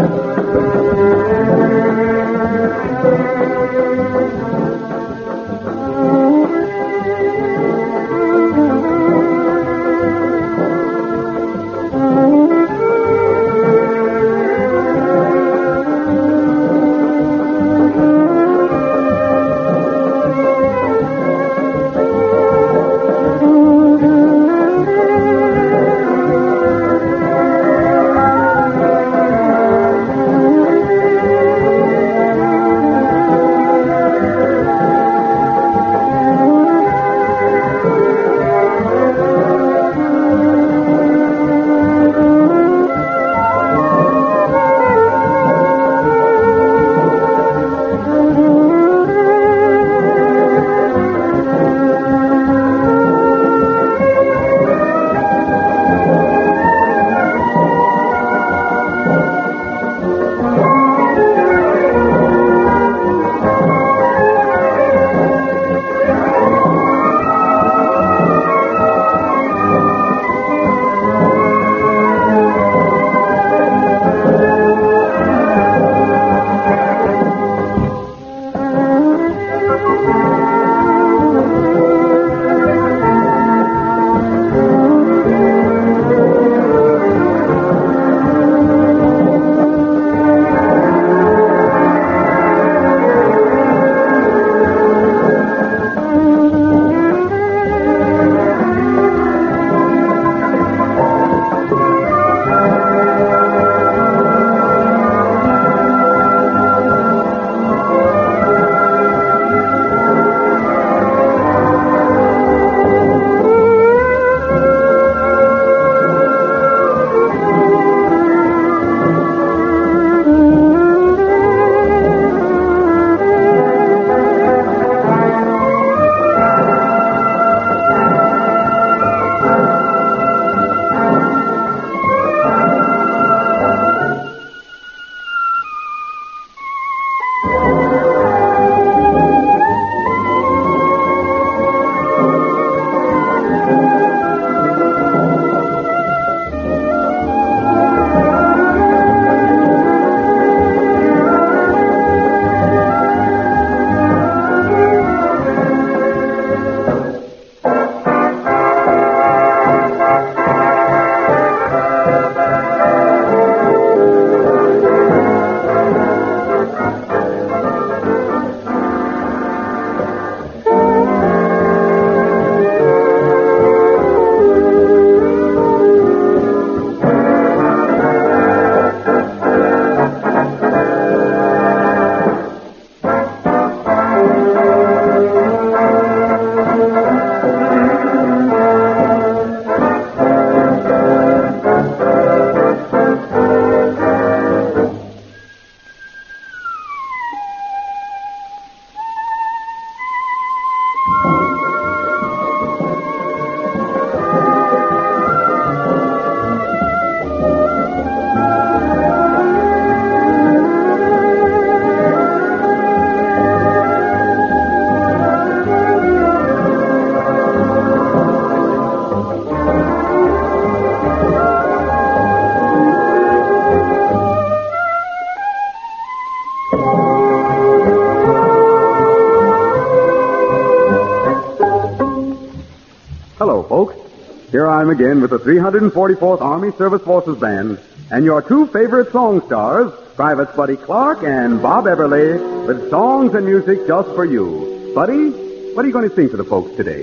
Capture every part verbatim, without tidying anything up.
Here I am again with the three hundred forty-fourth Army Service Forces Band and your two favorite song stars, Privates Buddy Clark and Bob Everly, with songs and music just for you. Buddy, what are you going to sing for the folks today?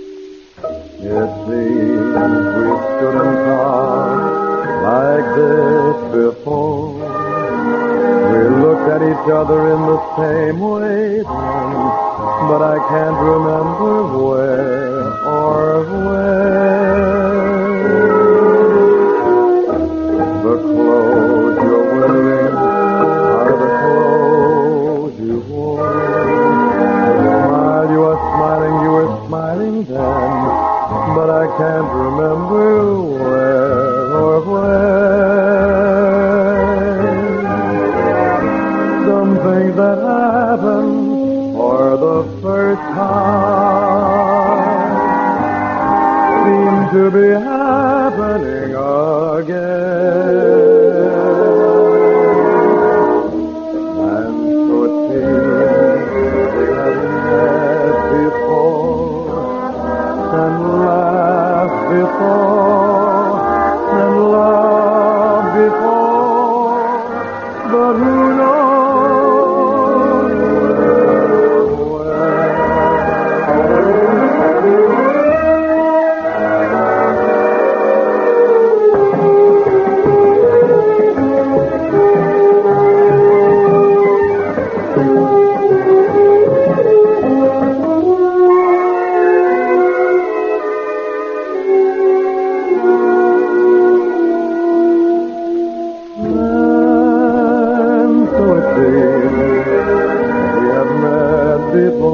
It seems we stood and talked like this before. We looked at each other in the same way then, but I can't remember where or when. The clothes you're wearing are the clothes you wore. The smile you were smiling, you were smiling then, but I can't remember where or when. Something that happened for the first time seemed to be happening again.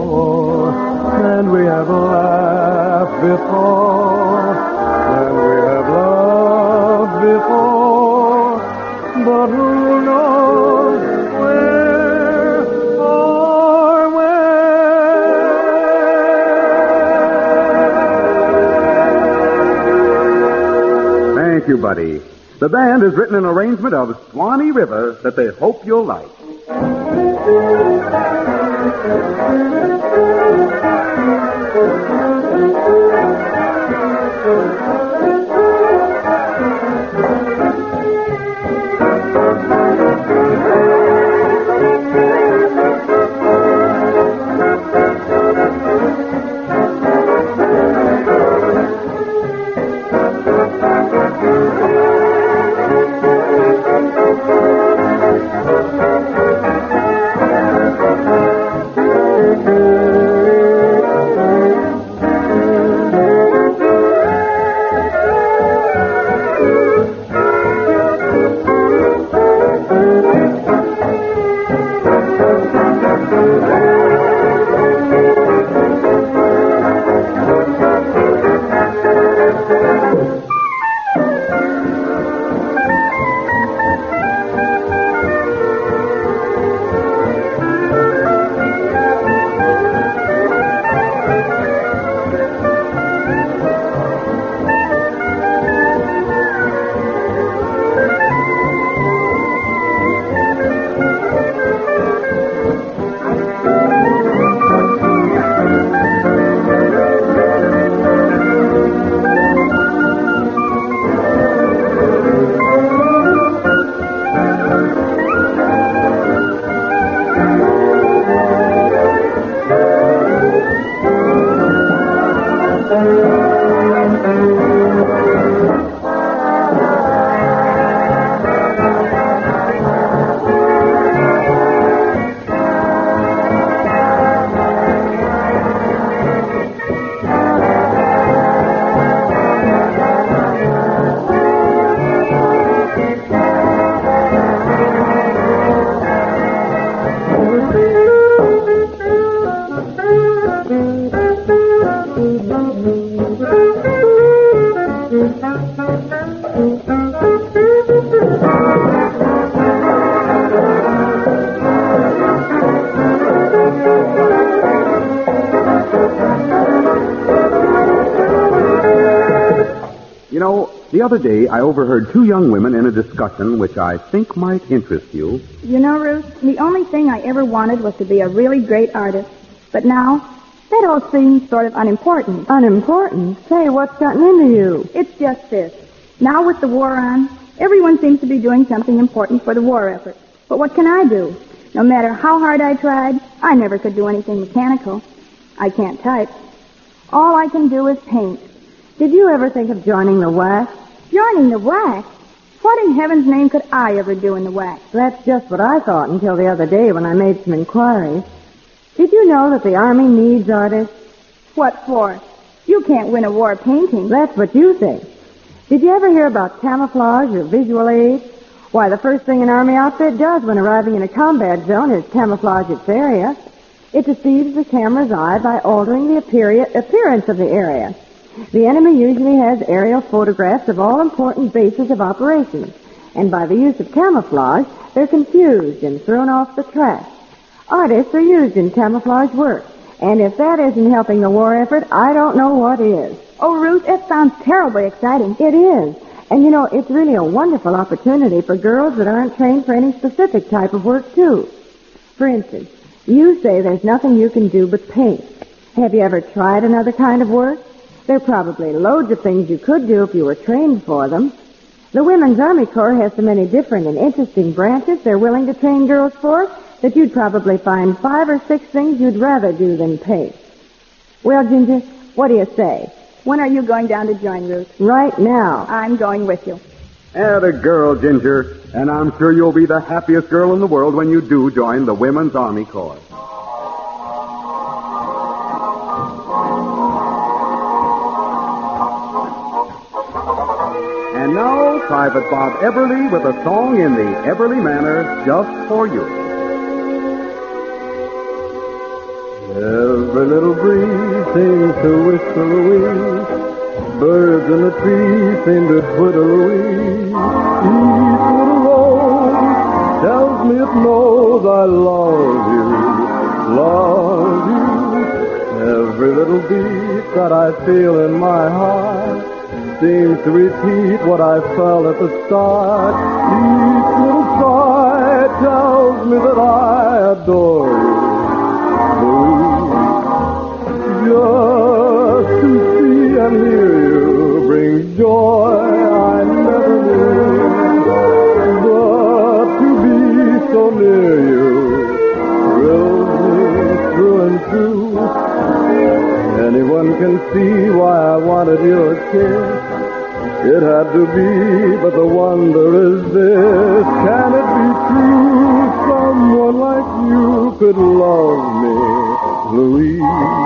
before, and we have laughed before, and we have loved before, but who knows where or when? Thank you, Buddy. The band has written an arrangement of Swanee River that they hope you'll like. You know, the other day I overheard two young women in a discussion which I think might interest you. You know, Ruth, the only thing I ever wanted was to be a really great artist. But now, that all seems sort of unimportant. Unimportant? Say, what's gotten into you? It's just this. Now with the war on, everyone seems to be doing something important for the war effort. But what can I do? No matter how hard I tried, I never could do anything mechanical. I can't type. All I can do is paint. Did you ever think of joining the W A C? Joining the W A C? What in heaven's name could I ever do in the W A C? That's just what I thought until the other day when I made some inquiries. Did you know that the Army needs artists? What for? You can't win a war painting. That's what you think. Did you ever hear about camouflage or visual aid? Why, the first thing an Army outfit does when arriving in a combat zone is camouflage its area. It deceives the camera's eye by altering the appear- appearance of the area. The enemy usually has aerial photographs of all important bases of operations, and by the use of camouflage, they're confused and thrown off the track. Artists are used in camouflage work, and if that isn't helping the war effort, I don't know what is. Oh, Ruth, it sounds terribly exciting. It is. And, you know, it's really a wonderful opportunity for girls that aren't trained for any specific type of work, too. For instance, you say there's nothing you can do but paint. Have you ever tried another kind of work? There are probably loads of things you could do if you were trained for them. The Women's Army Corps has so many different and interesting branches they're willing to train girls for that you'd probably find five or six things you'd rather do than paint. Well, Ginger, what do you say? When are you going down to join, Ruth? Right now. I'm going with you. Atta girl, Ginger. And I'm sure you'll be the happiest girl in the world when you do join the Women's Army Corps. And now, Private Bob Everly with a song in the Everly manner just for you. Every little breeze seems to whisper Louise. Birds in the trees seem to twitter Louise. Each little rose tells me it knows I love you, love you. Every little beat that I feel in my heart seems to repeat what I felt at the start. Each little sigh tells me that I adore you, Louise. Just to see and hear you brings joy I never knew. But to be so near you thrills me through and through. Anyone can see why I wanted your kiss. It had to be, but the wonder is this. Can it be true someone like you could love me, Louise?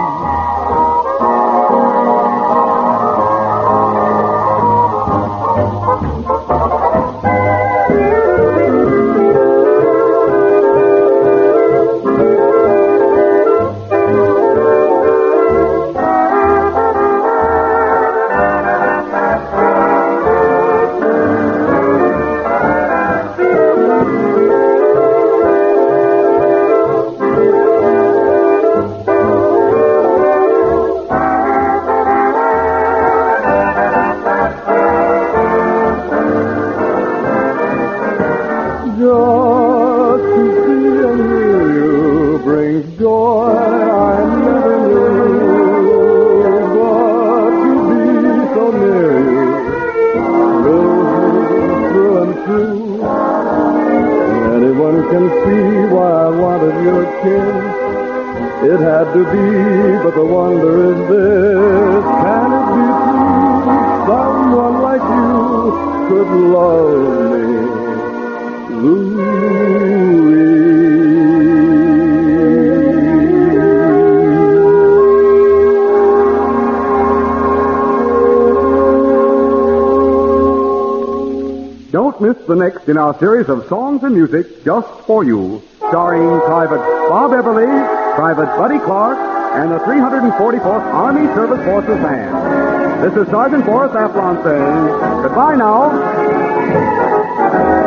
Just to see and hear you brings joy I never knew. But to be so near you thrills me through and through. Anyone can see why I wanted your kiss. It had to be, but the wonder is this. Can it be true someone like you could love me, Louise? Don't miss the next in our series of songs and music just for you, starring Private Bob Everly, Private Buddy Clark, and the three hundred forty-fourth Army Service Forces Band. This is Sergeant Boris Aflon saying goodbye now.